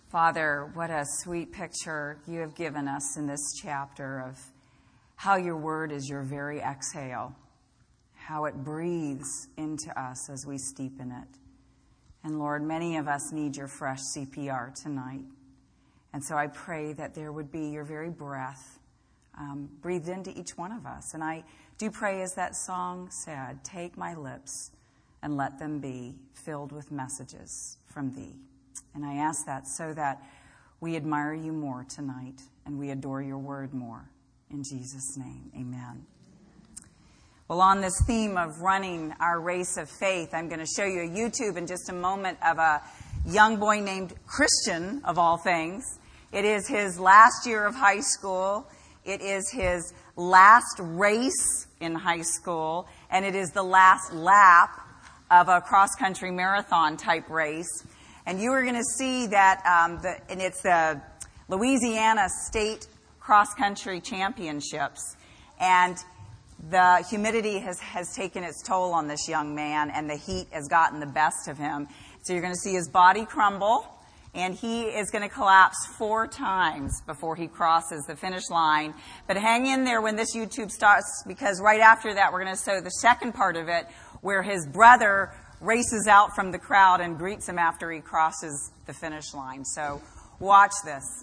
Father, what a sweet picture you have given us in this chapter of how your word is your very exhale, how it breathes into us as we steep in it. And Lord, many of us need your fresh CPR tonight. And so I pray that there would be your very breath breathed into each one of us. And I do pray, as that song said, take my lips and let them be filled with messages from thee. And I ask that so that we admire you more tonight and we adore your word more. In Jesus' name, amen. Well, on this theme of running our race of faith, I'm going to show you a YouTube in just a moment of a young boy named Christian, of all things. It is his last year of high school. It is his last race in high school. And it is the last lap of a cross-country marathon type race. And you are going to see that, and it's the Louisiana State Cross-Country Championships. And the humidity has taken its toll on this young man, and the heat has gotten the best of him. So you're going to see his body crumble, and he is going to collapse 4 times before he crosses the finish line. But hang in there when this YouTube starts, because right after that we're going to show the second part of it, where his brother races out from the crowd and greets him after he crosses the finish line. So watch this.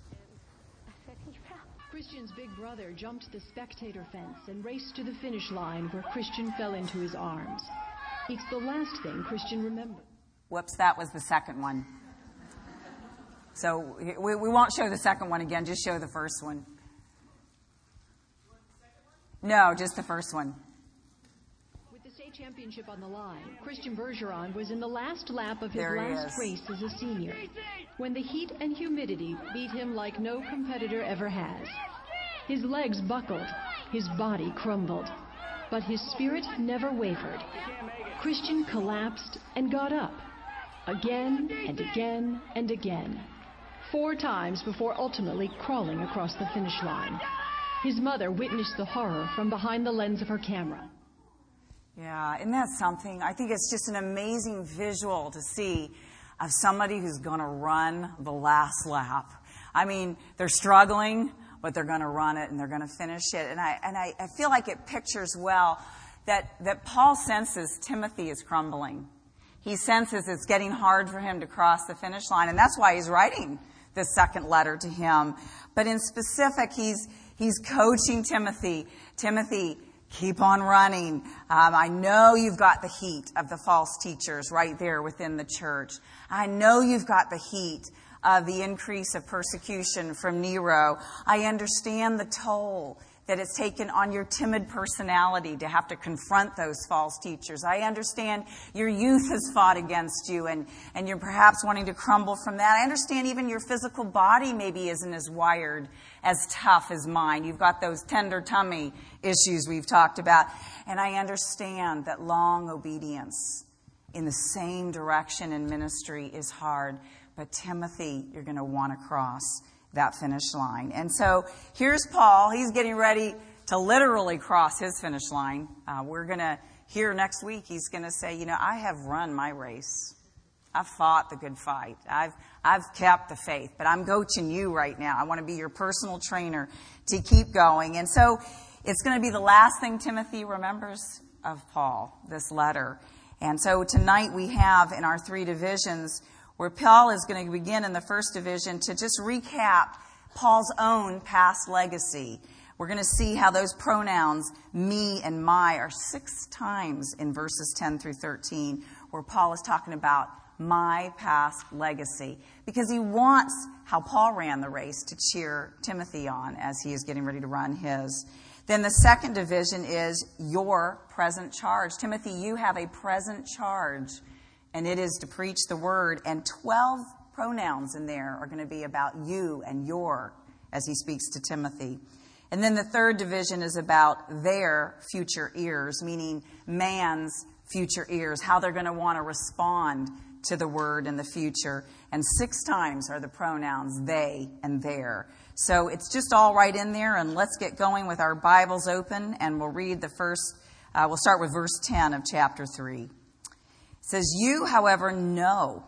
Christian's big brother jumped the spectator fence and raced to the finish line, where Christian fell into his arms. It's the last thing Christian remembered. Whoops, that was the second one. So we won't show the second one again, just show the first one. No, just the first one. Championship on the line, Christian Bergeron was in the last lap of his last race as a senior, when the heat and humidity beat him like no competitor ever has. His legs buckled, his body crumbled, but his spirit never wavered. Christian collapsed and got up, again and again and again, 4 times before ultimately crawling across the finish line. His mother witnessed the horror from behind the lens of her camera. Yeah, isn't that something? I think it's just an amazing visual to see of somebody who's going to run the last lap. I mean, they're struggling, but they're going to run it and they're going to finish it. And I feel like it pictures well that Paul senses Timothy is crumbling. He senses it's getting hard for him to cross the finish line, and that's why he's writing this second letter to him. But in specific, he's coaching Timothy. Timothy, keep on running. I know you've got the heat of the false teachers right there within the church. I know you've got the heat of the increase of persecution from Nero. I understand the toll that it's taken on your timid personality to have to confront those false teachers. I understand your youth has fought against you and you're perhaps wanting to crumble from that. I understand even your physical body maybe isn't as wired, as tough as mine. You've got those tender tummy issues we've talked about. And I understand that long obedience in the same direction in ministry is hard. But Timothy, you're going to want to cross that finish line. And so here's Paul. He's getting ready to literally cross his finish line. We're going to hear next week, he's going to say, I have run my race. I've fought the good fight. I've kept the faith, but I'm coaching you right now. I want to be your personal trainer to keep going. And so it's going to be the last thing Timothy remembers of Paul, this letter. And so tonight we have in our 3 divisions where Paul is going to begin in the first division to just recap Paul's own past legacy. We're going to see how those pronouns, me and my, are 6 times in verses 10 through 13, where Paul is talking about my past legacy, because he wants how Paul ran the race to cheer Timothy on as he is getting ready to run his. Then the second division is your present charge. Timothy, you have a present charge, and it is to preach the word. And 12 pronouns in there are going to be about you and your, as he speaks to Timothy. And then the third division is about their future ears, meaning man's future ears, how they're going to want to respond to the word in the future. And 6 times are the pronouns they and their. So it's just all right in there. And let's get going with our Bibles open, and we'll read the first, we'll start with verse 10 of chapter 3. It says, you, however, know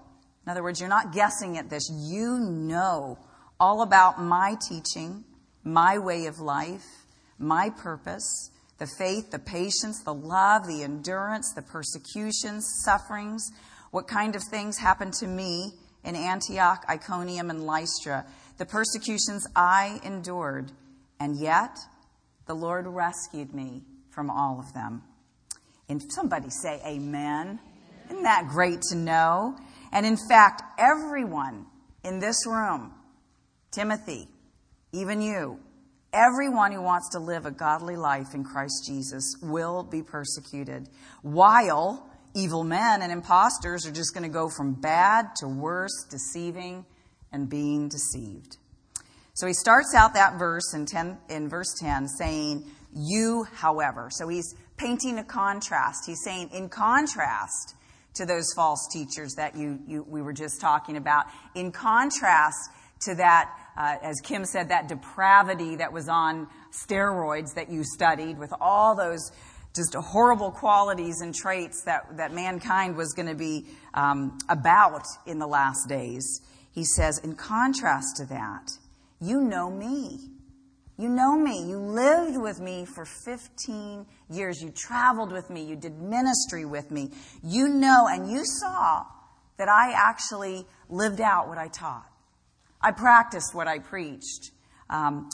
In other words, you're not guessing at this. You know all about my teaching, my way of life, my purpose, the faith, the patience, the love, the endurance, the persecutions, sufferings, what kind of things happened to me in Antioch, Iconium, and Lystra, the persecutions I endured, and yet the Lord rescued me from all of them. And somebody say amen. Isn't that great to know? And in fact, everyone in this room, Timothy, even you, everyone who wants to live a godly life in Christ Jesus will be persecuted, while evil men and imposters are just going to go from bad to worse, deceiving and being deceived. So he starts out that verse in verse 10 saying, you, however. So he's painting a contrast. He's saying, in contrast to those false teachers that we were just talking about, in contrast to that, as Kim said, that depravity that was on steroids that you studied, with all those just horrible qualities and traits that mankind was going to be about in the last days. He says, in contrast to that, you know me. You know me. You lived with me for 15 years. You traveled with me. You did ministry with me. You know, and you saw that I actually lived out what I taught. I practiced what I preached. And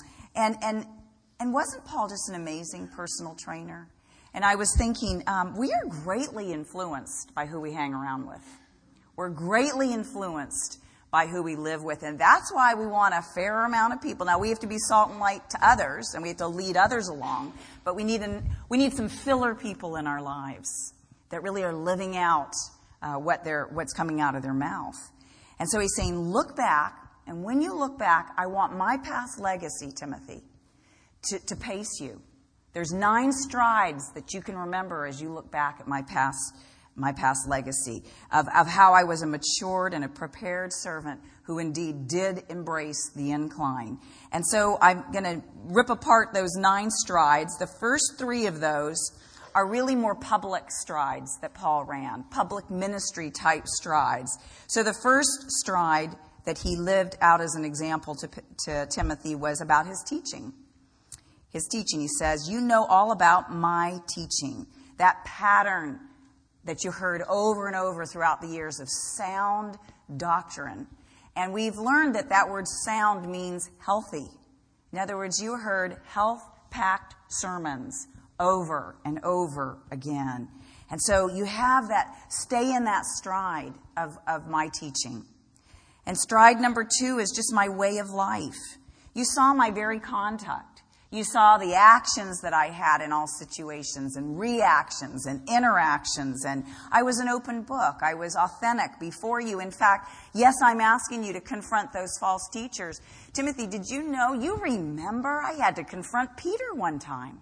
wasn't Paul just an amazing personal trainer? And I was thinking, we are greatly influenced by who we hang around with. We're greatly influenced by who we live with. And that's why we want a fair amount of people. Now, we have to be salt and light to others, and we have to lead others along. But we need some filler people in our lives that really are living out what's coming out of their mouth. And so he's saying, look back. And when you look back, I want my past legacy, Timothy, to pace you. There's 9 strides that you can remember as you look back at my past legacy of how I was a matured and a prepared servant who indeed did embrace the incline. And so I'm going to rip apart those 9 strides. The first 3 of those are really more public strides that Paul ran, public ministry type strides. So the first stride that he lived out as an example to Timothy was about his teaching. His teaching, he says, you know all about my teaching, that pattern that you heard over and over throughout the years of sound doctrine. And we've learned that word sound means healthy. In other words, you heard health-packed sermons over and over again. And so you have that, stay in that stride of my teaching. And stride number 2 is just my way of life. You saw my very conduct. You saw the actions that I had in all situations, and reactions and interactions, and I was an open book. I was authentic before you. In fact, yes, I'm asking you to confront those false teachers. Timothy, did you know, you remember I had to confront Peter one time.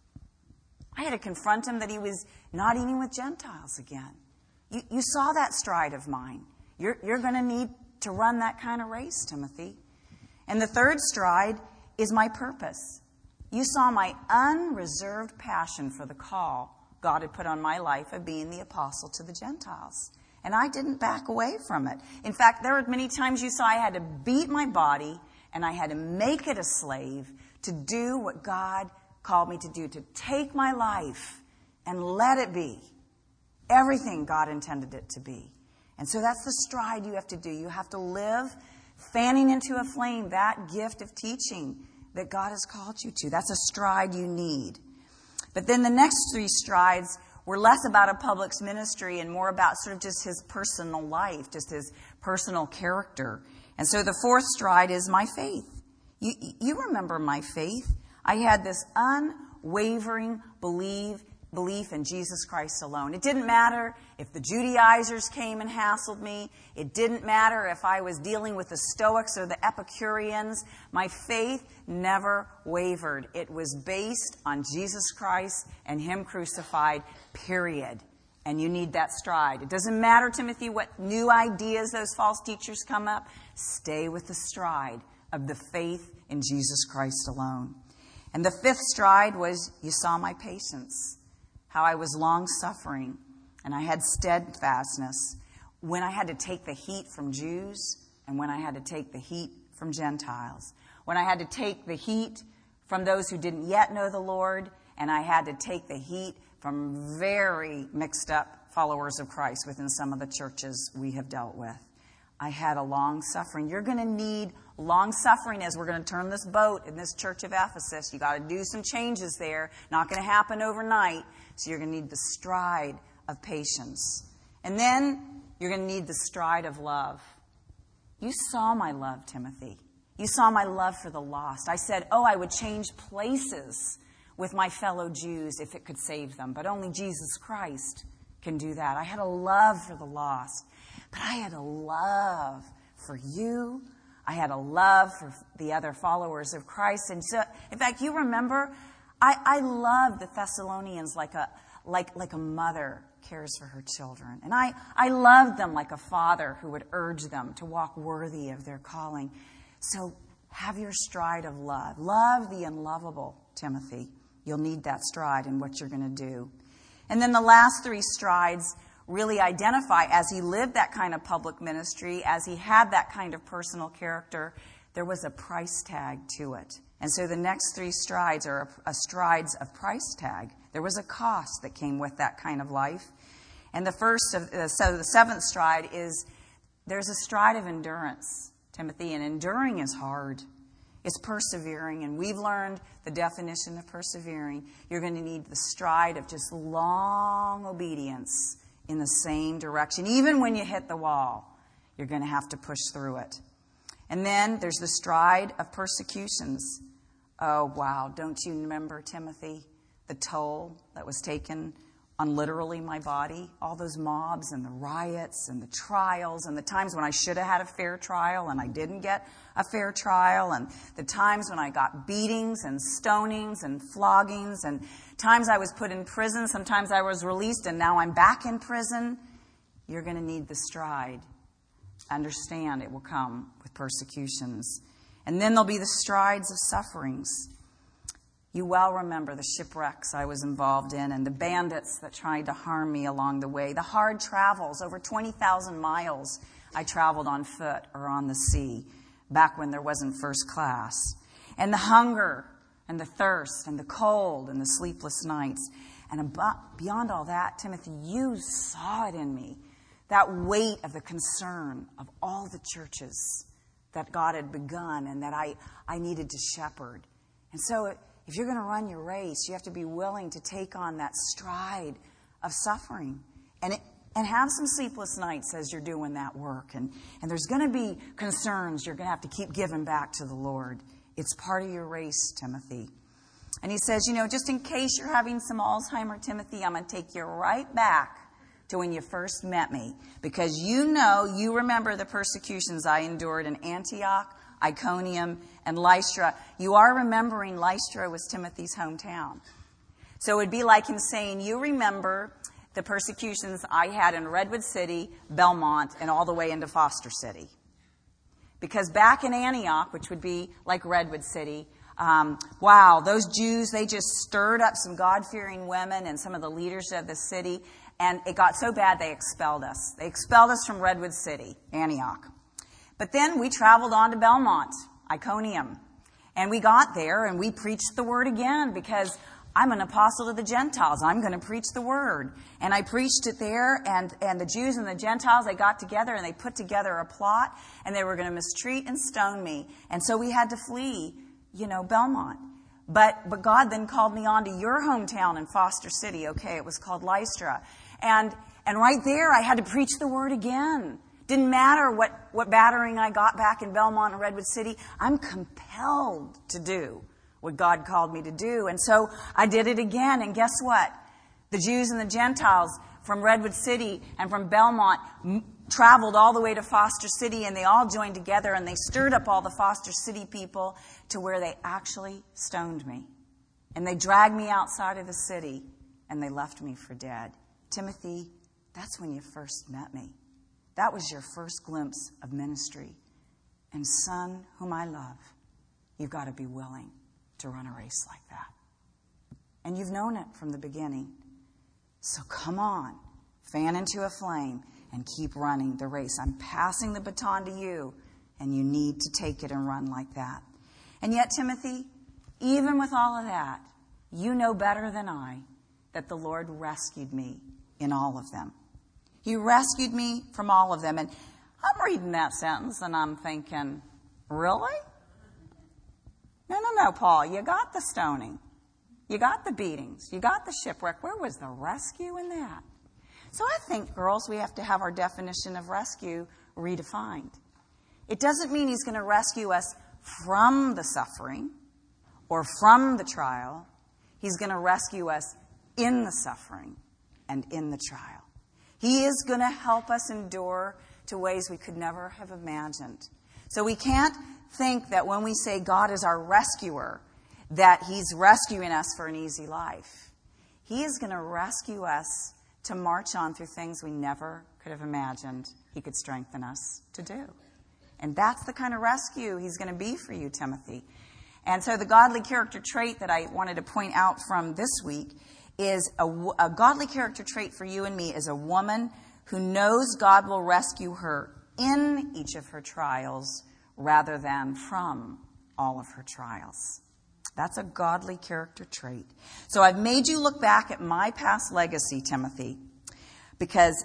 I had to confront him that he was not eating with Gentiles again. You saw that stride of mine. You're going to need to run that kind of race, Timothy. And the third stride is my purpose. You saw my unreserved passion for the call God had put on my life of being the apostle to the Gentiles. And I didn't back away from it. In fact, there were many times you saw I had to beat my body and I had to make it a slave to do what God called me to do, to take my life and let it be everything God intended it to be. And so that's the stride you have to do. You have to live fanning into a flame that gift of teaching that God has called you to. That's a stride you need. But then the next 3 strides were less about a public ministry and more about sort of just his personal life, just his personal character. And so the 4th stride is my faith. You remember my faith. I had this unwavering belief in Jesus Christ alone. It didn't matter if the Judaizers came and hassled me. It didn't matter if I was dealing with the Stoics or the Epicureans. My faith never wavered. It was based on Jesus Christ and Him crucified, period. And you need that stride. It doesn't matter, Timothy, what new ideas those false teachers come up. Stay with the stride of the faith in Jesus Christ alone. And the 5th stride was, you saw my patience. How I was long-suffering, and I had steadfastness. when I had to take the heat from Jews and when I had to take the heat from Gentiles. When I had to take the heat from those who didn't yet know the Lord, and I had to take the heat from very mixed up followers of Christ within some of the churches we have dealt with. I had a long suffering. You're going to need long suffering as we're going to turn this boat in this church of Ephesus. You got to do some changes there. Not going to happen overnight. So you're going to need the stride of patience. And then you're going to need the stride of love. You saw my love, Timothy. You saw my love for the lost. I said, I would change places with my fellow Jews if it could save them. But only Jesus Christ can do that. I had a love for the lost. But I had a love for you. I had a love for the other followers of Christ. And so, in fact, you remember, I loved the Thessalonians like a mother cares for her children. And I loved them like a father who would urge them to walk worthy of their calling. So have your stride of love. Love the unlovable, Timothy. You'll need that stride in what you're going to do. And then the last three strides really identify, as he lived that kind of public ministry, as he had that kind of personal character, there was a price tag to it. And so the next three strides are strides of price tag. There was a cost that came with that kind of life. And the seventh stride is there's a stride of endurance, Timothy, and enduring is hard. It's persevering, and we've learned the definition of persevering. You're going to need the stride of just long obedience in the same direction. Even when you hit the wall, you're going to have to push through it. And then there's the stride of persecutions. Oh, wow. Don't you remember, Timothy, the toll that was taken on literally my body? All those mobs and the riots and the trials and the times when I should have had a fair trial and I didn't get a fair trial, and the times when I got beatings and stonings and floggings, and times I was put in prison, sometimes I was released and now I'm back in prison. You're going to need the stride. Understand it will come with persecutions. And then there'll be the strides of sufferings. You well remember the shipwrecks I was involved in and the bandits that tried to harm me along the way. The hard travels, over 20,000 miles I traveled on foot or on the sea, back when there wasn't first class. And the hunger and the thirst and the cold and the sleepless nights. And beyond all that, Timothy, you saw it in me. That weight of the concern of all the churches that God had begun and that I needed to shepherd. And so if you're going to run your race, you have to be willing to take on that stride of suffering. And have some sleepless nights as you're doing that work. And there's going to be concerns you're going to have to keep giving back to the Lord. It's part of your race, Timothy. And he says, just in case you're having some Alzheimer, Timothy, I'm going to take you right back to when you first met me. Because you remember the persecutions I endured in Antioch, Iconium, and Lystra. You are remembering Lystra was Timothy's hometown. So it would be like him saying, you remember the persecutions I had in Redwood City, Belmont, and all the way into Foster City. Because back in Antioch, which would be like Redwood City, those Jews, they just stirred up some God-fearing women and some of the leaders of the city, and it got so bad they expelled us. They expelled us from Redwood City, Antioch. But then we traveled on to Belmont, Iconium, and we got there and we preached the word again because I'm an apostle to the Gentiles. I'm going to preach the word. And I preached it there, and the Jews and the Gentiles, they got together and they put together a plot, and they were going to mistreat and stone me. And so we had to flee, Belmont. But God then called me on to your hometown in Foster City. Okay, it was called Lystra. And right there, I had to preach the word again. Didn't matter what battering I got back in Belmont and Redwood City. I'm compelled to do what God called me to do. And so I did it again. And guess what? The Jews and the Gentiles from Redwood City and from Belmont traveled all the way to Foster City, and they all joined together and they stirred up all the Foster City people to where they actually stoned me. And they dragged me outside of the city and they left me for dead. Timothy, that's when you first met me. That was your first glimpse of ministry. And son, whom I love, you've got to be willing to run a race like that. And you've known it from the beginning. So come on, fan into a flame. and keep running the race. I'm passing the baton to you, and you need to take it and run like that. And yet, Timothy, even with all of that, you know better than I that the Lord rescued me in all of them. He rescued me from all of them. And I'm reading that sentence and I'm thinking, really? No, Paul, you got the stoning. You got the beatings. You got the shipwreck. Where was the rescue in that? So I think, girls, we have to have our definition of rescue redefined. It doesn't mean he's going to rescue us from the suffering or from the trial. He's going to rescue us in the suffering and in the trial. He is going to help us endure to ways we could never have imagined. So we can't think that when we say God is our rescuer, that he's rescuing us for an easy life. He is going to rescue us to march on through things we never could have imagined he could strengthen us to do. And that's the kind of rescue he's going to be for you, Timothy. And so the godly character trait that I wanted to point out from this week is a godly character trait for you and me is a woman who knows God will rescue her in each of her trials rather than from all of her trials. That's a godly character trait. So I've made you look back at my past legacy, Timothy, because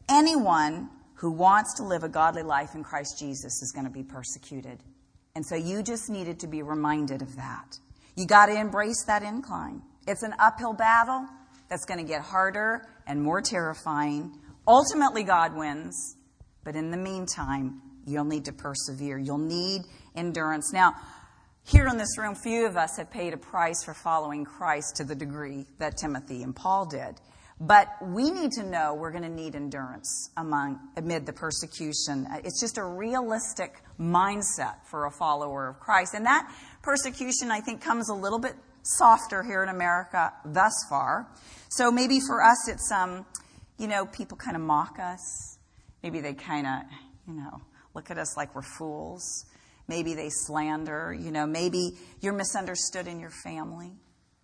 anyone who wants to live a godly life in Christ Jesus is going to be persecuted. And so you just needed to be reminded of that. You got to embrace that incline. It's an uphill battle that's going to get harder and more terrifying. Ultimately, God wins. But in the meantime, you'll need to persevere. You'll need endurance. Now, here in this room, few of us have paid a price for following Christ to the degree that Timothy and Paul did. But we need to know we're going to need endurance amid the persecution. It's just a realistic mindset for a follower of Christ. And that persecution, I think, comes a little bit softer here in America thus far. So maybe for us, it's, people kind of mock us. Maybe they kind of, look at us like we're fools. Maybe they slander, maybe you're misunderstood in your family.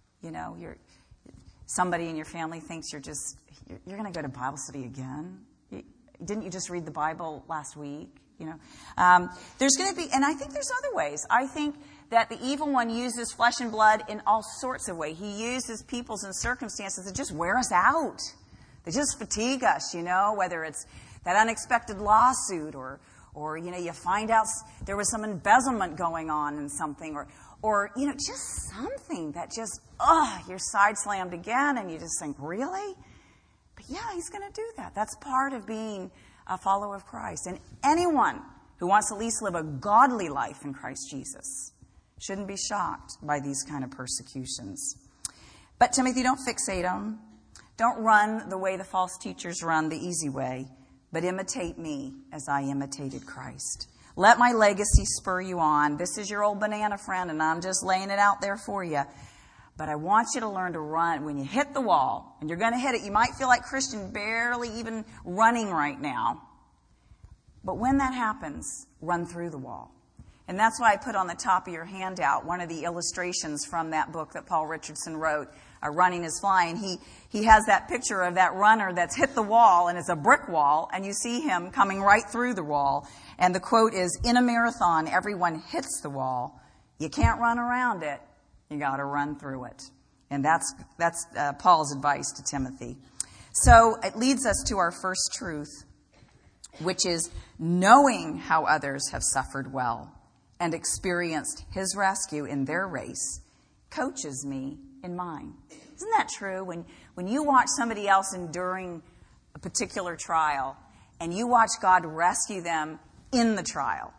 Somebody in your family thinks you're going to go to Bible study again. Didn't you just read the Bible last week? There's going to be, and I think there's other ways. I think that the evil one uses flesh and blood in all sorts of ways. He uses peoples and circumstances that just wear us out. They just fatigue us, whether it's that unexpected lawsuit or you find out there was some embezzlement going on in something or just something that just, you're side slammed again and you just think, really? But yeah, he's going to do that. That's part of being a follower of Christ. And anyone who wants to at least live a godly life in Christ Jesus shouldn't be shocked by these kind of persecutions. But Timothy, don't fixate them. Don't run the way the false teachers run, the easy way, but imitate me as I imitated Christ. Let my legacy spur you on. This is your old banana friend, and I'm just laying it out there for you. But I want you to learn to run. When you hit the wall, and you're going to hit it, you might feel like Christian barely even running right now. But when that happens, run through the wall. And that's why I put on the top of your handout one of the illustrations from that book that Paul Richardson wrote, Running is Flying. He has that picture of that runner that's hit the wall, and it's a brick wall, and you see him coming right through the wall. And the quote is, in a marathon, everyone hits the wall. You can't run around it. You got to run through it. And that's Paul's advice to Timothy. So it leads us to our first truth, which is knowing how others have suffered well and experienced his rescue in their race coaches me in mine. Isn't that true? When you watch somebody else enduring a particular trial and you watch God rescue them in the trial,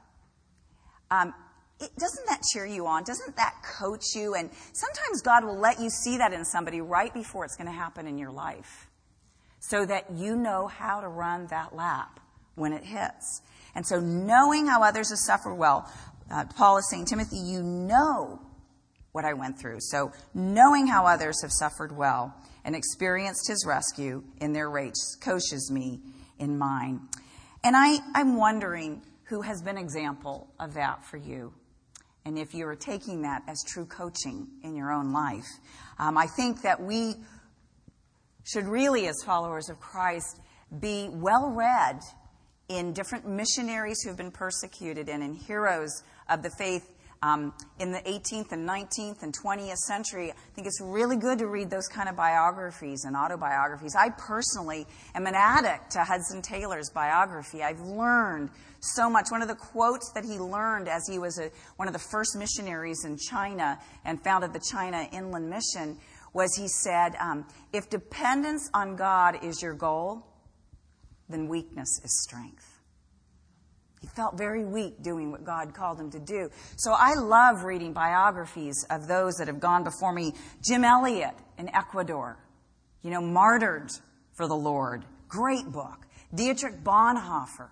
doesn't that cheer you on? Doesn't that coach you? And sometimes God will let you see that in somebody right before it's going to happen in your life so that you know how to run that lap when it hits. And so knowing how others have suffered well, Paul is saying, Timothy, you know what I went through. So knowing how others have suffered well and experienced his rescue in their race coaches me in mine. And I'm wondering who has been an example of that for you. And if you are taking that as true coaching in your own life. I think that we should really, as followers of Christ, be well read in different missionaries who have been persecuted and in heroes of the faith in the 18th and 19th and 20th century. I think it's really good to read those kind of biographies and autobiographies. I personally am an addict to Hudson Taylor's biography. I've learned so much. One of the quotes that he learned as he was one of the first missionaries in China and founded the China Inland Mission was he said, if dependence on God is your goal, then weakness is strength. He felt very weak doing what God called him to do. So I love reading biographies of those that have gone before me. Jim Elliot in Ecuador, martyred for the Lord. Great book. Dietrich Bonhoeffer.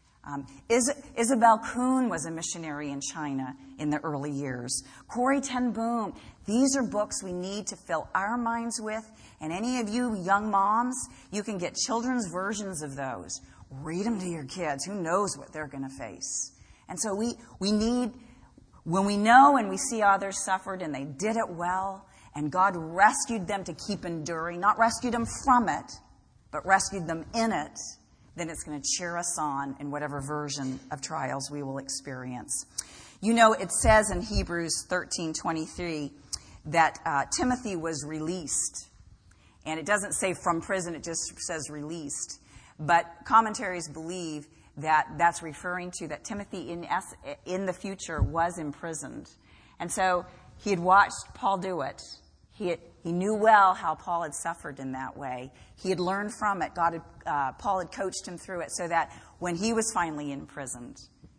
Isabel Kuhn was a missionary in China in the early years. Corrie ten Boom. These are books we need to fill our minds with. And any of you young moms, you can get children's versions of those. Read them to your kids. Who knows what they're going to face? And so we need, when we know and we see others suffered and they did it well, and God rescued them to keep enduring, not rescued them from it, but rescued them in it, then it's going to cheer us on in whatever version of trials we will experience. It says in Hebrews 13:23 that Timothy was released. And it doesn't say from prison, it just says released. But commentaries believe that that's referring to that Timothy in the future was imprisoned. And so he had watched Paul do it. He knew well how Paul had suffered in that way. He had learned from it. Paul had coached him through it so that when he was finally imprisoned,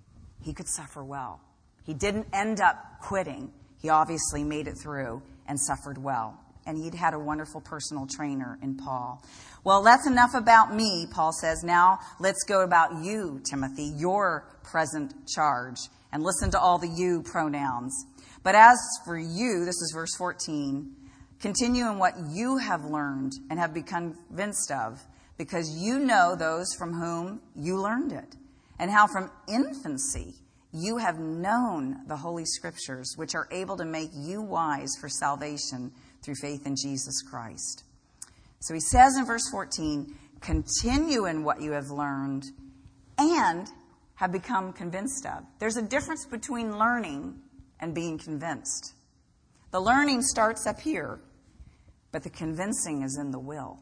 he could suffer well. He didn't end up quitting. He obviously made it through and suffered well. And he'd had a wonderful personal trainer in Paul. Well, that's enough about me, Paul says. Now let's go about you, Timothy, your present charge. And listen to all the you pronouns. But as for you, this is verse 14, continue in what you have learned and have become convinced of, because you know those from whom you learned it, and how from infancy you have known the Holy Scriptures, which are able to make you wise for salvation through faith in Jesus Christ. So he says in verse 14, continue in what you have learned and have become convinced of. There's a difference between learning and being convinced. The learning starts up here, but the convincing is in the will.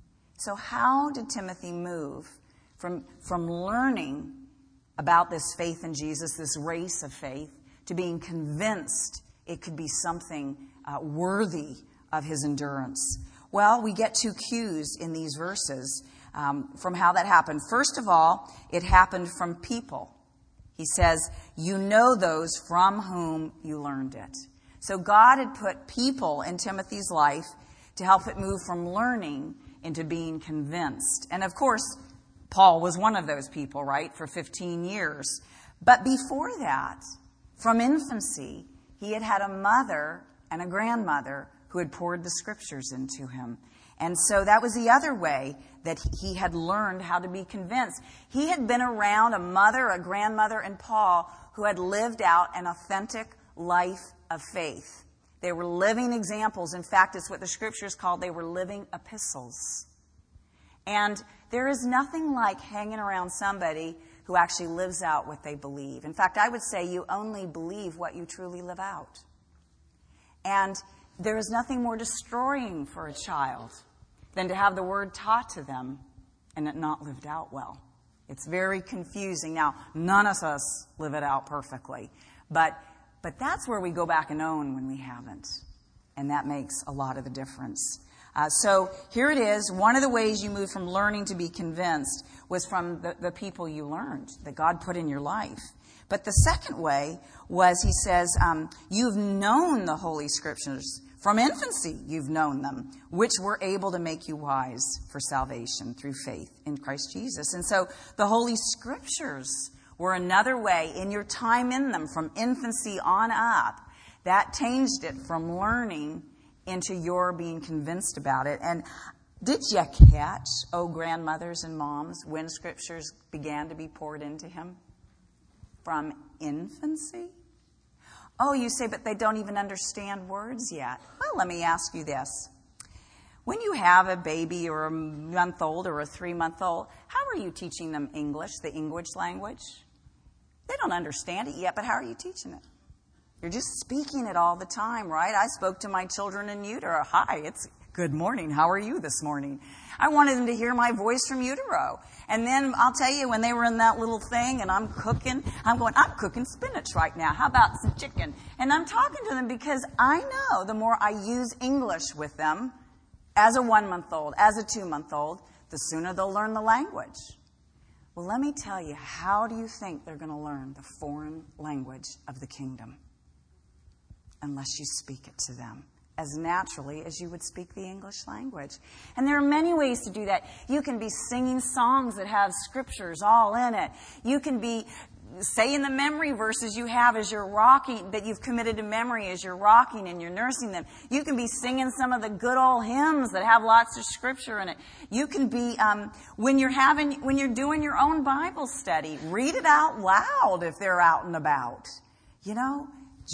So how did Timothy move from learning about this faith in Jesus, this race of faith, to being convinced it could be something worthy of his endurance? Well, we get two cues in these verses from how that happened. First of all, it happened from people. He says, you know those from whom you learned it. So God had put people in Timothy's life to help it move from learning into being convinced. And of course, Paul was one of those people, right, for 15 years. But before that, from infancy, he had had a mother and a grandmother who had poured the Scriptures into him. And so that was the other way that he had learned how to be convinced. He had been around a mother, a grandmother, and Paul who had lived out an authentic life of faith. They were living examples. In fact, it's what the Scriptures called, they were living epistles. And there is nothing like hanging around somebody who actually lives out what they believe. In fact, I would say you only believe what you truly live out. And there is nothing more destroying for a child than to have the word taught to them and it not lived out well. It's very confusing. Now, none of us live it out perfectly. But that's where we go back and own when we haven't. And that makes a lot of the difference. So here it is. One of the ways you move from learning to be convinced was from the people you learned, that God put in your life. But the second way was, he says, you've known the Holy Scriptures. From infancy, you've known them, which were able to make you wise for salvation through faith in Christ Jesus. And so the Holy Scriptures were another way in your time in them from infancy on up. That changed it from learning into your being convinced about it. And did you catch, grandmothers and moms, when Scriptures began to be poured into him? From infancy? Oh, you say, but they don't even understand words yet. Well, let me ask you this. When you have a baby or a month-old or a 3-month-old, how are you teaching them English, the English language? They don't understand it yet, but how are you teaching it? You're just speaking it all the time, right? I spoke to my children in utero. Hi, it's good morning. How are you this morning? I wanted them to hear my voice from utero. And then I'll tell you, when they were in that little thing and I'm cooking spinach right now. How about some chicken? And I'm talking to them because I know the more I use English with them, as a 1-month-old, as a 2-month-old, the sooner they'll learn the language. Well, let me tell you, how do you think they're going to learn the foreign language of the kingdom? Unless you speak it to them as naturally as you would speak the English language. And there are many ways to do that. You can be singing songs that have scriptures all in it. You can be saying the memory verses you have as you're rocking, that you've committed to memory as you're rocking and you're nursing them. You can be singing some of the good old hymns that have lots of scripture in it. You can be, when you're doing your own Bible study, read it out loud if they're out and about. You know,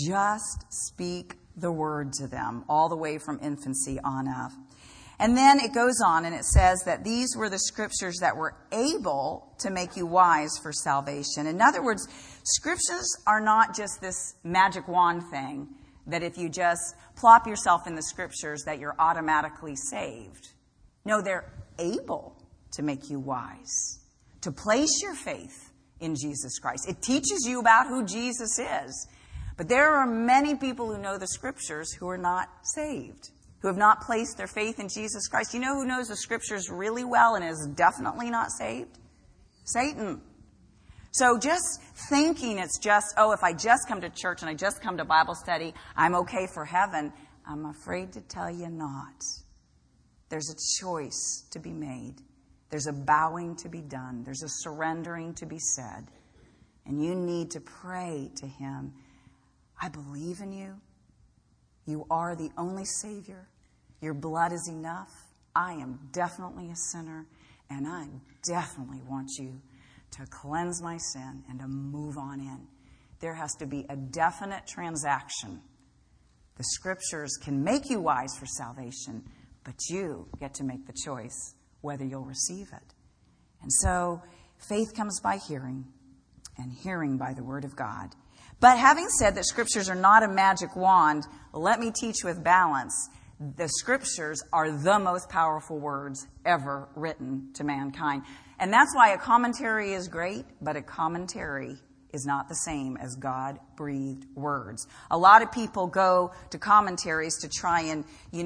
just speak the word to them all the way from infancy on up. And then it goes on and it says that these were the scriptures that were able to make you wise for salvation. In other words, scriptures are not just this magic wand thing that if you just plop yourself in the scriptures that you're automatically saved. No, they're able to make you wise, to place your faith in Jesus Christ. It teaches you about who Jesus is. But there are many people who know the scriptures who are not saved, who have not placed their faith in Jesus Christ. You know who knows the scriptures really well and is definitely not saved? Satan. So just thinking it's just, if I just come to church and I just come to Bible study, I'm okay for heaven. I'm afraid to tell you not. There's a choice to be made. There's a bowing to be done. There's a surrendering to be said. And you need to pray to him. I believe in you. You are the only Savior. Your blood is enough. I am definitely a sinner, and I definitely want you to cleanse my sin and to move on in. There has to be a definite transaction. The scriptures can make you wise for salvation, but you get to make the choice whether you'll receive it. And so faith comes by hearing, and hearing by the word of God. But having said that scriptures are not a magic wand, let me teach with balance. The scriptures are the most powerful words ever written to mankind. And that's why a commentary is great, but a commentary is not the same as God-breathed words. A lot of people go to commentaries to try and,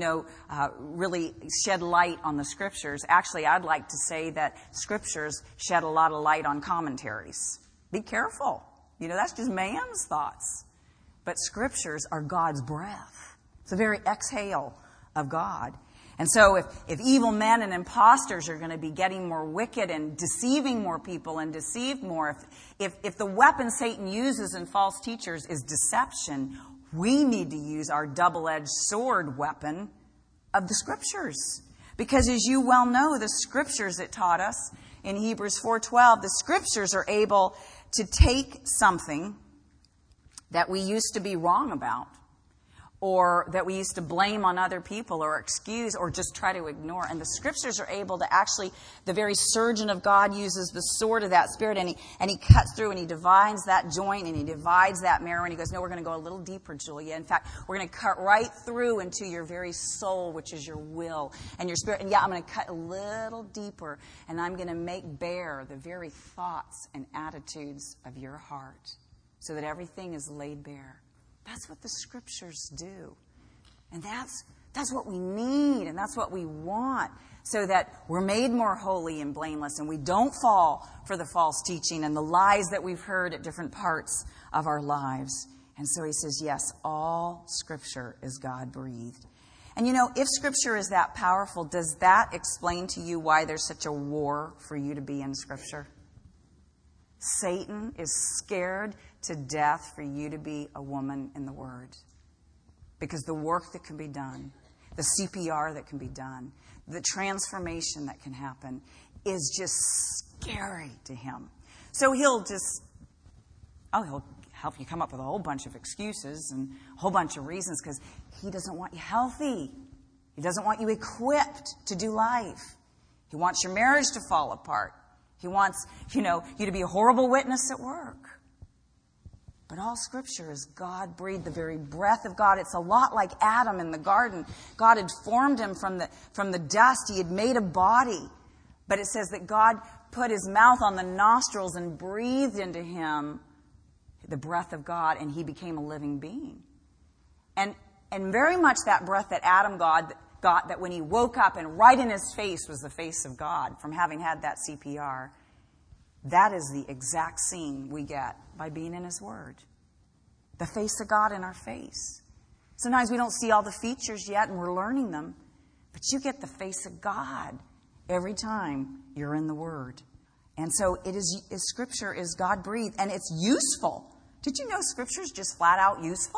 really shed light on the scriptures. Actually, I'd like to say that scriptures shed a lot of light on commentaries. Be careful. That's just man's thoughts. But scriptures are God's breath. It's the very exhale of God. And so if evil men and imposters are going to be getting more wicked and deceiving more people and deceived more, if the weapon Satan uses in false teachers is deception, we need to use our double-edged sword weapon of the scriptures. Because as you well know, the scriptures, it taught us in Hebrews 4:12, the scriptures are able to take something that we used to be wrong about, or that we used to blame on other people or excuse or just try to ignore. And the scriptures are able to actually, the very surgeon of God uses the sword of that spirit, and he cuts through and he divides that joint and he divides that marrow, and he goes, no, we're going to go a little deeper, Julia. In fact, we're going to cut right through into your very soul, which is your will and your spirit. And I'm going to cut a little deeper, and I'm going to make bare the very thoughts and attitudes of your heart so that everything is laid bare. That's what the scriptures do. And that's what we need, and that's what we want, so that we're made more holy and blameless, and we don't fall for the false teaching and the lies that we've heard at different parts of our lives. And so he says, yes, all scripture is God-breathed. And if scripture is that powerful, does that explain to you why there's such a war for you to be in scripture? Satan is scared to death for you to be a woman in the Word. Because the work that can be done, the CPR that can be done, the transformation that can happen is just scary to him. So he'll help you come up with a whole bunch of excuses and a whole bunch of reasons because he doesn't want you healthy. He doesn't want you equipped to do life. He wants your marriage to fall apart. He wants, you to be a horrible witness at work. But all Scripture is God-breathed, the very breath of God. It's a lot like Adam in the garden. God had formed him from the dust. He had made a body. But it says that God put his mouth on the nostrils and breathed into him the breath of God, and he became a living being. And very much that breath that Adam got, that when he woke up and right in his face was the face of God from having had that CPR, that is the exact scene we get by being in his Word. The face of God in our face. Sometimes we don't see all the features yet and we're learning them, but you get the face of God every time you're in the Word. And so Scripture is God-breathed, and it's useful. Did you know Scripture is just flat out useful?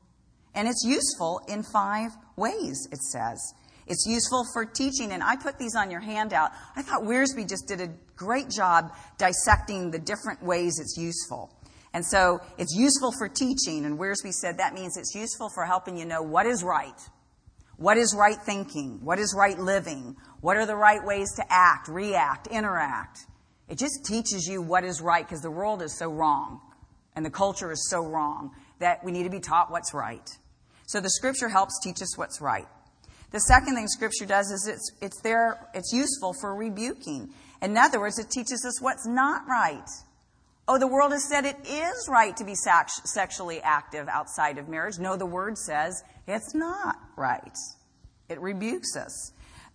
And it's useful in 5 ways, it says. It's useful for teaching, and I put these on your handout. I thought Wiersbe just did a great job dissecting the different ways it's useful. And so it's useful for teaching, and Wiersbe said that means it's useful for helping you know what is right. What is right thinking? What is right living? What are the right ways to act, react, interact? It just teaches you what is right, because the world is so wrong, and the culture is so wrong, that we need to be taught what's right. So the Scripture helps teach us what's right. The second thing Scripture does is it's useful for rebuking. In other words, it teaches us what's not right. Oh, the world has said it is right to be sexually active outside of marriage. No, the Word says it's not right. It rebukes us.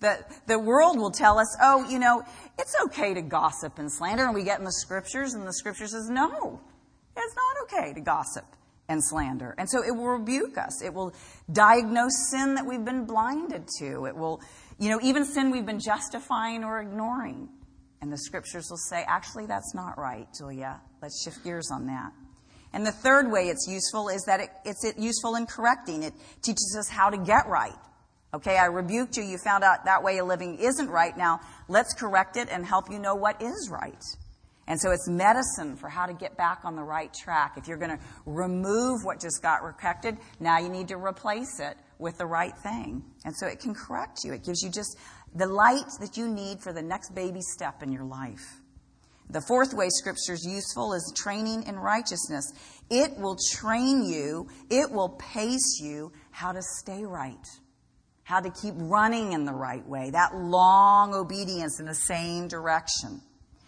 The world will tell us, it's okay to gossip and slander. And we get in the Scriptures, and the Scripture says, no, it's not okay to gossip and slander. And so it will rebuke us. It will diagnose sin that we've been blinded to. It will, even sin we've been justifying or ignoring. And the Scriptures will say, actually, that's not right, Julia. Let's shift gears on that. And the third way it's useful is that it's useful in correcting. It teaches us how to get right. Okay, I rebuked you. You found out that way of living isn't right. Now, let's correct it and help you know what is right. And so it's medicine for how to get back on the right track. If you're going to remove what just got corrected, now you need to replace it with the right thing. And so it can correct you. It gives you just the light that you need for the next baby step in your life. The fourth way Scripture is useful is training in righteousness. It will train you, it will pace you how to stay right, how to keep running in the right way, that long obedience in the same direction.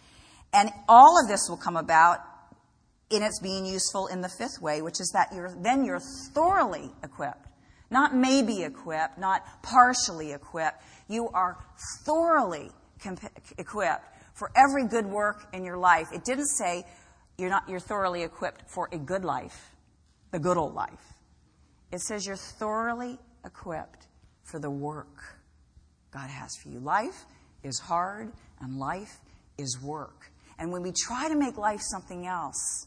And all of this will come about in its being useful in the fifth way, which is that you're thoroughly equipped. Not maybe equipped, not partially equipped. You are thoroughly equipped for every good work in your life. It didn't say you're thoroughly equipped for a good life, the good old life. It says you're thoroughly equipped for the work God has for you. Life is hard, and life is work. And when we try to make life something else,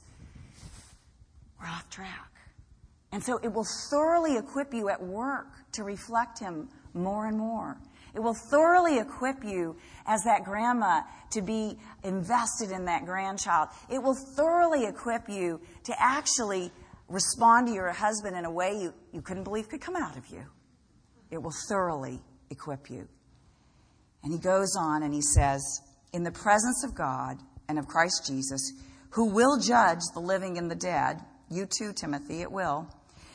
we're off track. And so it will thoroughly equip you at work to reflect Him more and more. It will thoroughly equip you as that grandma to be invested in that grandchild. It will thoroughly equip you to actually respond to your husband in a way you couldn't believe could come out of you. It will thoroughly equip you. And he goes on and he says, in the presence of God and of Christ Jesus, who will judge the living and the dead, you too, Timothy, he will,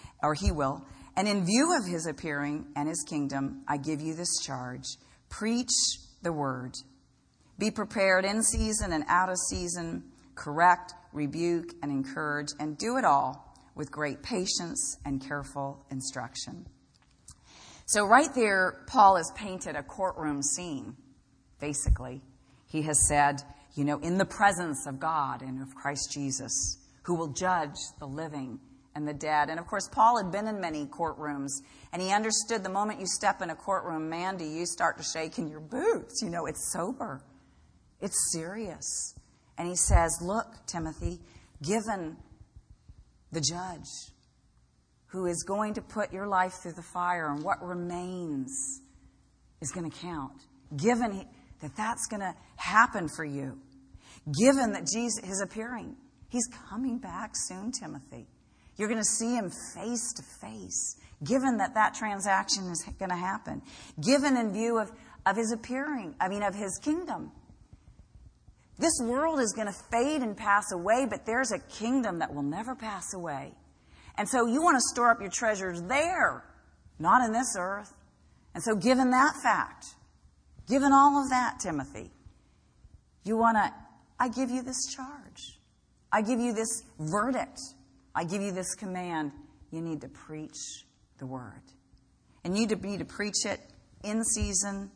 and in view of his appearing and his kingdom, I give you this charge. Preach the word. Be prepared in season and out of season. Correct, rebuke, and encourage, and do it all with great patience and careful instruction. So right there, Paul has painted a courtroom scene, basically. He has said, in the presence of God and of Christ Jesus, who will judge the living and the dead. And of course, Paul had been in many courtrooms, and he understood the moment you step in a courtroom, Mandy, you start to shake in your boots. It's sober. It's serious. And he says, look, Timothy, given the judge who is going to put your life through the fire, and what remains is going to count, given that that's going to happen for you, given that Jesus is appearing, he's coming back soon, Timothy. You're going to see him face to face, given that transaction is going to happen, given in view of his appearing, of his kingdom. This world is going to fade and pass away, but there's a kingdom that will never pass away. And so you want to store up your treasures there, not in this earth. And so given that fact, given all of that, Timothy, I give you this charge. I give you this verdict. I give you this command. You need to preach the word. And you need to preach it in season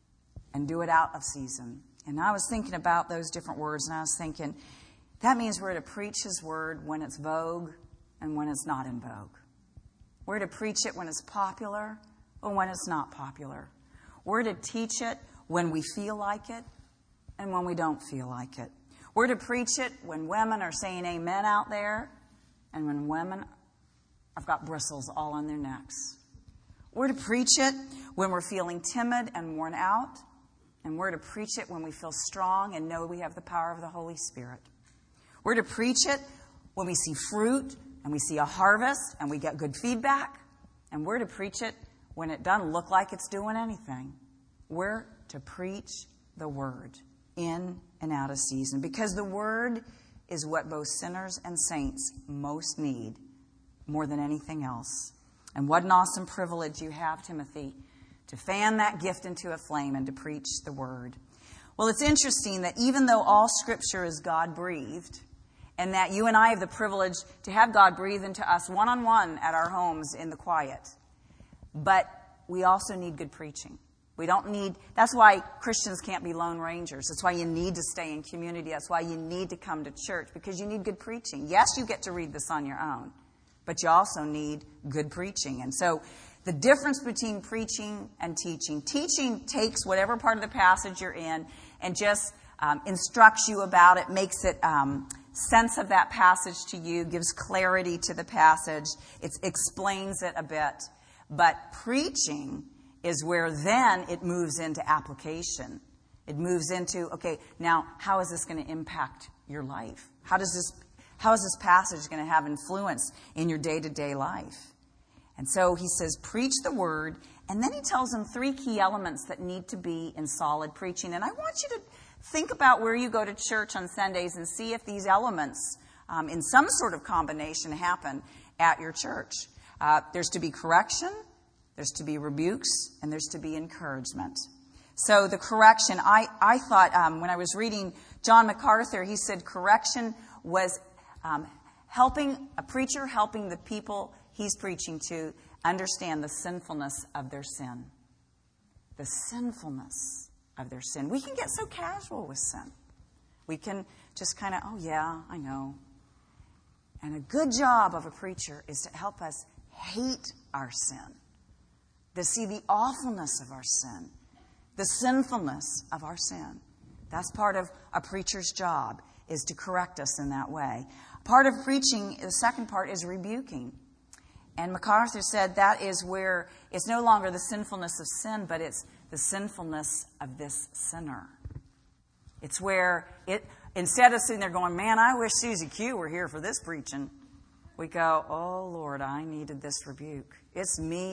and do it out of season. And I was thinking about those different words, and I was thinking, that means we're to preach his word when it's vogue and when it's not in vogue. We're to preach it when it's popular or when it's not popular. We're to teach it when we feel like it and when we don't feel like it. We're to preach it when women are saying amen out there and when women have got bristles all on their necks. We're to preach it when we're feeling timid and worn out. And we're to preach it when we feel strong and know we have the power of the Holy Spirit. We're to preach it when we see fruit and we see a harvest and we get good feedback. And we're to preach it when it doesn't look like it's doing anything. We're to preach the word in and out of season, because the word is what both sinners and saints most need more than anything else. And what an awesome privilege you have, Timothy, to fan that gift into a flame and to preach the word. Well, it's interesting that even though all Scripture is God-breathed, and that you and I have the privilege to have God breathe into us one-on-one at our homes in the quiet, but we also need good preaching. That's why Christians can't be lone rangers. That's why you need to stay in community. That's why you need to come to church, because you need good preaching. Yes, you get to read this on your own, but you also need good preaching. And so the difference between preaching and teaching. Teaching takes whatever part of the passage you're in and just instructs you about it, makes it sense of that passage to you, gives clarity to the passage. It explains it a bit. But preaching is where then it moves into application. It moves into, okay, now how is this going to impact your life? How is this passage going to have influence in your day-to-day life? And so he says, preach the word, and then he tells them 3 key elements that need to be in solid preaching. And I want you to think about where you go to church on Sundays and see if these elements, in some sort of combination, happen at your church. There's to be correction, there's to be rebukes, and there's to be encouragement. So the correction, I thought when I was reading John MacArthur, he said correction was helping the people he's preaching to understand the sinfulness of their sin. The sinfulness of their sin. We can get so casual with sin. We can just kind of, oh yeah, I know. And a good job of a preacher is to help us hate our sin, to see the awfulness of our sin, the sinfulness of our sin. That's part of a preacher's job, is to correct us in that way. Part of preaching, the second part, is rebuking. And MacArthur said that is where it's no longer the sinfulness of sin, but it's the sinfulness of this sinner. It's where instead of sitting there going, man, I wish Susie Q were here for this preaching, we go, oh, Lord, I needed this rebuke. It's me,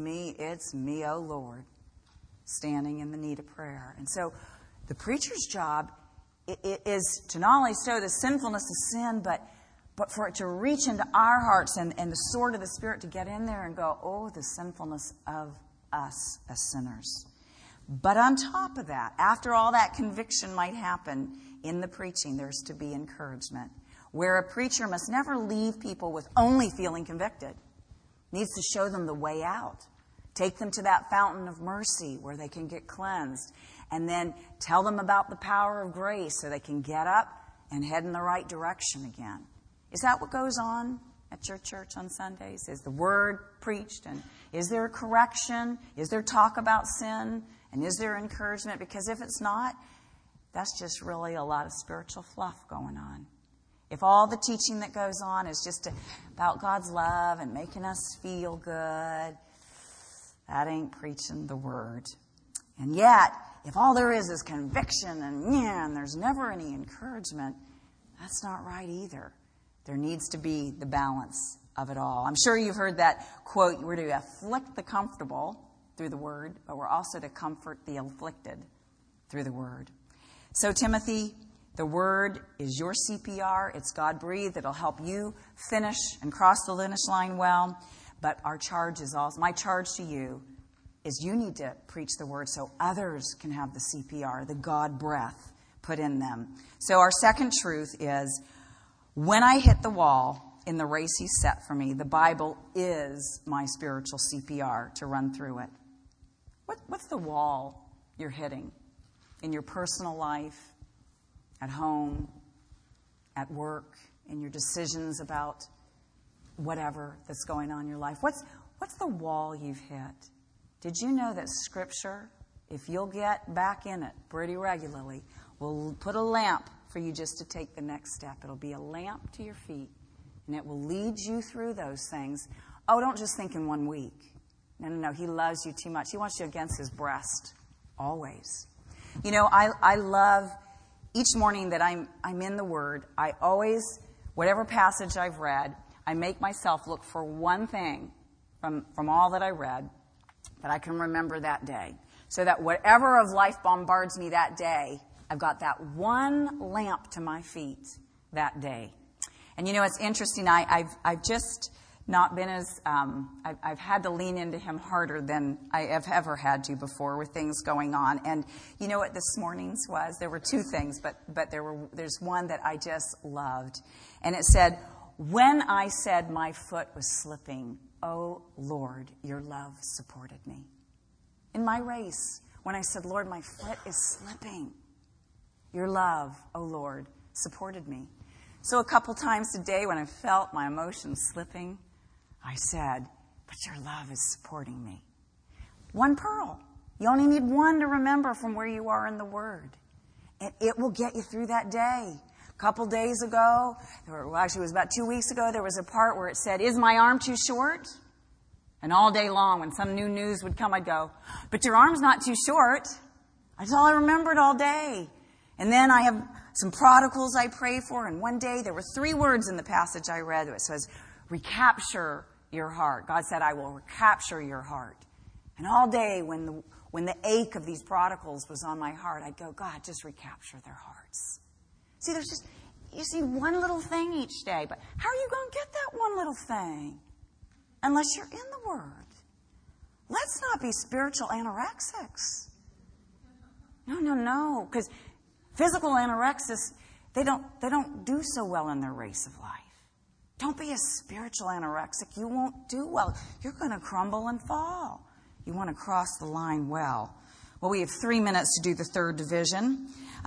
oh, Lord, standing in the need of prayer. And so the preacher's job is to not only show the sinfulness of sin, but for it to reach into our hearts and the sword of the Spirit to get in there and go, oh, the sinfulness of us as sinners. But on top of that, after all that conviction might happen in the preaching, there's to be encouragement, where a preacher must never leave people with only feeling convicted. Needs to show them the way out. Take them to that fountain of mercy where they can get cleansed. And then tell them about the power of grace so they can get up and head in the right direction again. Is that what goes on at your church on Sundays? Is the word preached? And is there correction? Is there talk about sin? And is there encouragement? Because if it's not, that's just really a lot of spiritual fluff going on. If all the teaching that goes on is just about God's love and making us feel good, that ain't preaching the word. And yet, if all there is conviction and there's never any encouragement, that's not right either. There needs to be the balance of it all. I'm sure you've heard that quote, we're to afflict the comfortable through the word, but we're also to comfort the afflicted through the word. So Timothy, the word is your CPR. It's God-breathed. It'll help you finish and cross the finish line well. But our charge is also, my charge to you is you need to preach the word so others can have the CPR, the God breath put in them. So our second truth is, when I hit the wall in the race He set for me, the Bible is my spiritual CPR to run through it. What's the wall you're hitting in your personal life, at home, at work, in your decisions about whatever that's going on in your life? What's the wall you've hit? Did you know that Scripture, if you'll get back in it pretty regularly, will put a lamp for you just to take the next step? It'll be a lamp to your feet, and it will lead you through those things. Oh, don't just think in 1 week. No. He loves you too much. He wants you against His breast, always. You know, I love each morning that I'm in the Word, I always, whatever passage I've read, I make myself look for one thing from all that I read that I can remember that day. So that whatever of life bombards me that day, I've got that one lamp to my feet that day. And you know, it's interesting, I've just not been as, I've had to lean into Him harder than I have ever had to before with things going on. And you know what this morning's was? There were two things, but there's one that I just loved. And it said, when I said my foot was slipping, oh Lord, your love supported me. In my race, when I said, Lord, my foot is slipping, your love, oh Lord, supported me. So a couple times today when I felt my emotions slipping, I said, but your love is supporting me. One pearl. You only need one to remember from where you are in the Word. And it will get you through that day. A couple days ago, actually it was about 2 weeks ago, there was a part where it said, is my arm too short? And all day long, when some new news would come, I'd go, but your arm's not too short. That's all I remembered all day. And then I have some prodigals I pray for, and one day there were 3 words in the passage I read that says, recapture your heart. God said, I will recapture your heart. And all day when the ache of these prodigals was on my heart, I'd go, God, just recapture their hearts. See, you see one little thing each day, but how are you going to get that one little thing? Unless you're in the Word. Let's not be spiritual anorexics. No. Because physical anorexics, they don't do so well in their race of life. Don't be a spiritual anorexic. You won't do well. You're going to crumble and fall. You want to cross the line well. Well, we have 3 minutes to do the third division.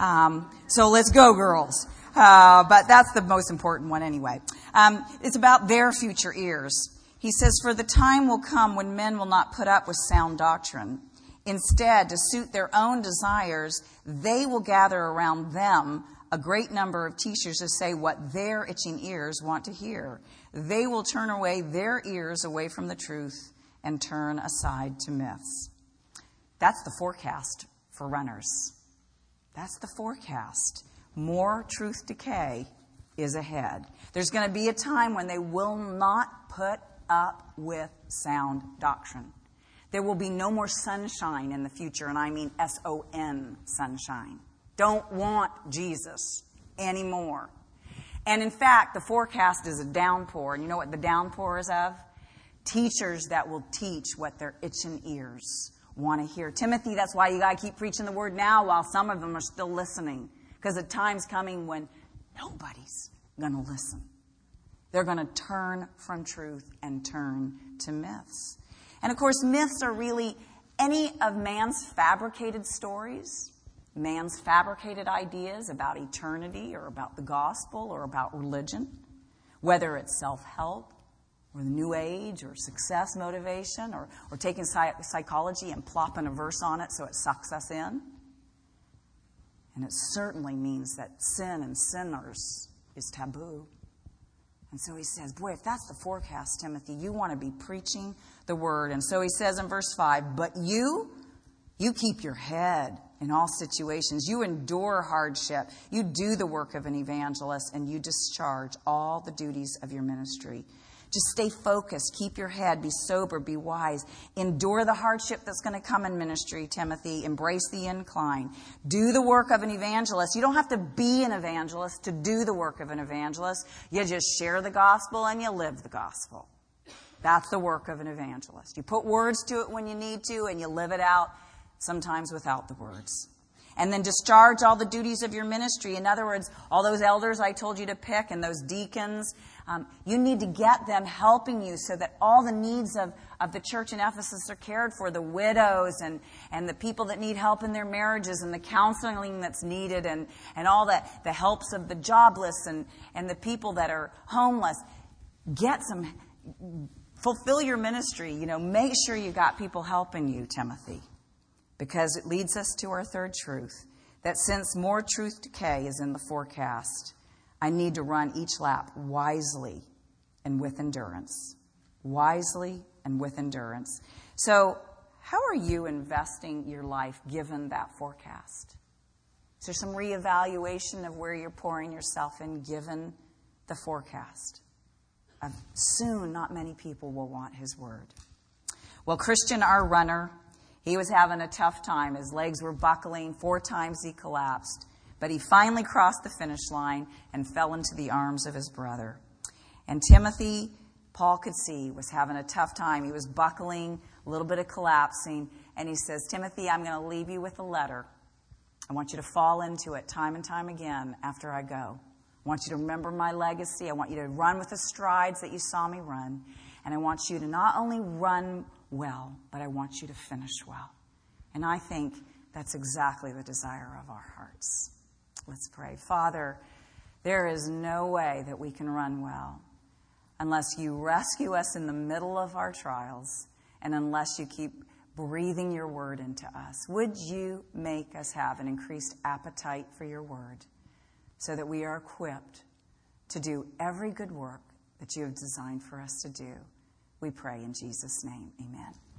So let's go, girls. But that's the most important one anyway. It's about their future ears. He says, for the time will come when men will not put up with sound doctrine. Instead, to suit their own desires, they will gather around them a great number of teachers to say what their itching ears want to hear. They will turn away their ears away from the truth and turn aside to myths. That's the forecast for runners. That's the forecast. More truth decay is ahead. There's going to be a time when they will not put up with sound doctrine. There will be no more sunshine in the future, and I mean S-O-N, sunshine. Don't want Jesus anymore. And in fact, the forecast is a downpour. And you know what the downpour is of? Teachers that will teach what their itching ears want to hear. Timothy, that's why you got to keep preaching the Word now while some of them are still listening. Because the time's coming when nobody's going to listen. They're going to turn from truth and turn to myths. And of course, myths are really any of man's fabricated stories, man's fabricated ideas about eternity or about the gospel or about religion, whether it's self-help or the New Age or success motivation or taking psychology and plopping a verse on it so it sucks us in. And it certainly means that sin and sinners is taboo. And so he says, boy, if that's the forecast, Timothy, you want to be preaching the Word. And so he says in verse 5, but you keep your head in all situations. You endure hardship. You do the work of an evangelist, and you discharge all the duties of your ministry. Just stay focused. Keep your head. Be sober. Be wise. Endure the hardship that's going to come in ministry, Timothy. Embrace the incline. Do the work of an evangelist. You don't have to be an evangelist to do the work of an evangelist. You just share the gospel and you live the gospel. That's the work of an evangelist. You put words to it when you need to and you live it out, sometimes without the words. And then discharge all the duties of your ministry. In other words, all those elders I told you to pick and those deacons, you need to get them helping you so that all the needs of the church in Ephesus are cared for. The widows and the people that need help in their marriages and the counseling that's needed and all that, the helps of the jobless and the people that are homeless. Fulfill your ministry. Make sure you got people helping you, Timothy. Because it leads us to our third truth, that since more truth decay is in the forecast, I need to run each lap wisely and with endurance. Wisely and with endurance. So, how are you investing your life given that forecast? Is there some reevaluation of where you're pouring yourself in given the forecast? Soon, not many people will want his word. Well, Christian, our runner, he was having a tough time. His legs were buckling. 4 times he collapsed. But he finally crossed the finish line and fell into the arms of his brother. And Timothy, Paul could see, was having a tough time. He was buckling, a little bit of collapsing. And he says, Timothy, I'm going to leave you with a letter. I want you to fall into it time and time again after I go. I want you to remember my legacy. I want you to run with the strides that you saw me run. And I want you to not only run well, but I want you to finish well. And I think that's exactly the desire of our hearts. Let's pray. Father, there is no way that we can run well unless you rescue us in the middle of our trials and unless you keep breathing your word into us. Would you make us have an increased appetite for your word so that we are equipped to do every good work that you have designed for us to do? We pray in Jesus' name. Amen.